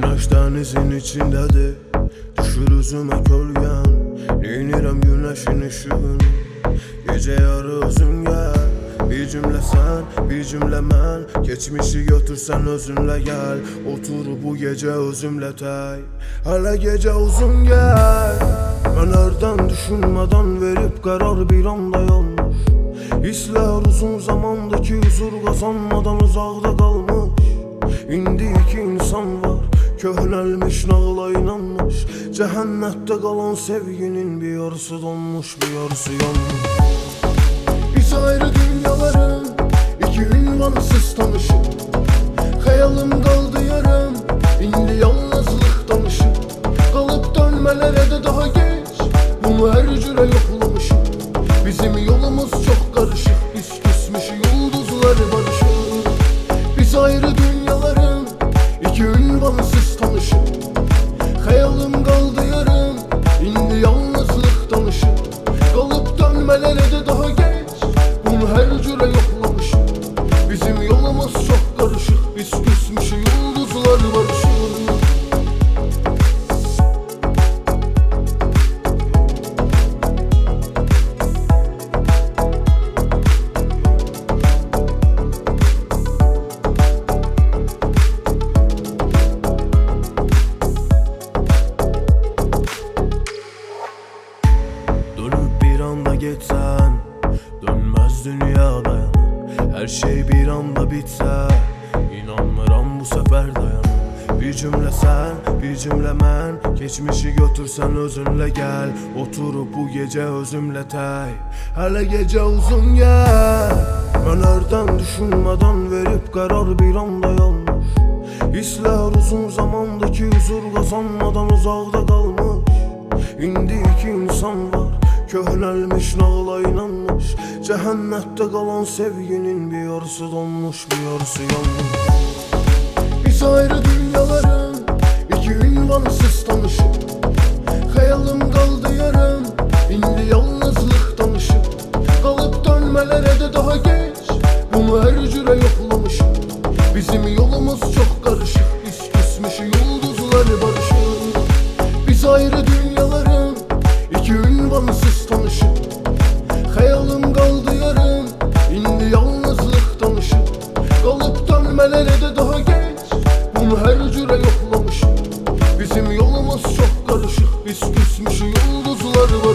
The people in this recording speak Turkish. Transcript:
Güneş denizin içindedir, düşür üzüme kölgen. Neynirəm güneşin ışığını, gece yarı özün gel. Bir cümle sen, bir cümle mən, geçmişi götürsen özünle gel. Otur bu gece özümle tay, hele gece uzun gel. Ben nereden düşünmeden verip karar bir anda yanlış. Hisler uzun zamandaki huzur kazanmadan uzakta kalmış. İndi iki insan var, köhnəlmiş nağla inanmış. Cehennette kalan sevginin bir yarısı donmuş, bir yarısı yanmış. Biz ayrı dünyaların iki ünvansız tanışıp, hayalım kaldı yarım, indi yalnızlık danışıp. Kalıp dönmelere de daha geç, bunu her cüre yoklamışım. Bizim yolumuz çok karışık, biz küsmüş yıldızlar barışık. Biz ayrı dünyaların iki ünvansız tanışıp, hayalım kaldı yarım, indi yalnızlık danışıp. Kalıp dönmelere de daha geç, bunu her cüre yoklamışım. Bizim yolumuz çok karışık, biz küsmüş yıldızlar barışık. Dönüp bir anda geçsen, dönmez dünya dayan. Her şey bir anda bitse, inanmıram bu sefer dayan. Bir cümle sen, bir cümle mən, geçmişi götürsen özünle gel. Oturup bu gece özümle tay, hele gece uzun gel. Ben nereden düşünmeden verip karar bir anda yanlış. Hisler uzun zamandaki huzur kazanmadan uzakta kalmış. İndi iki insan var, köhnəlmiş nağla inanmış. Cehennette kalan sevginin bir yarısı donmuş, bir yarısı yanmış. Biz ayrı dünyaların iki ünvansız tanışıp, hayalım kaldı yarım, indi yalnızlık danışıp. Kalıp dönmelere de daha geç, bunu her cüre yoklamışım. Bizim yolumuz çok karışık, biz küsmüş yıldızlar barışık. Biz ayrı dünyaların iki ünvansız tanışıp, hayalım kaldı yarım, indi yalnızlık danışıp. Kalıp dönmelere de daha geç, bunu her cüre yoklamışım. Bizim yolumuz çok karışık, biz küsmüş yıldızlar var.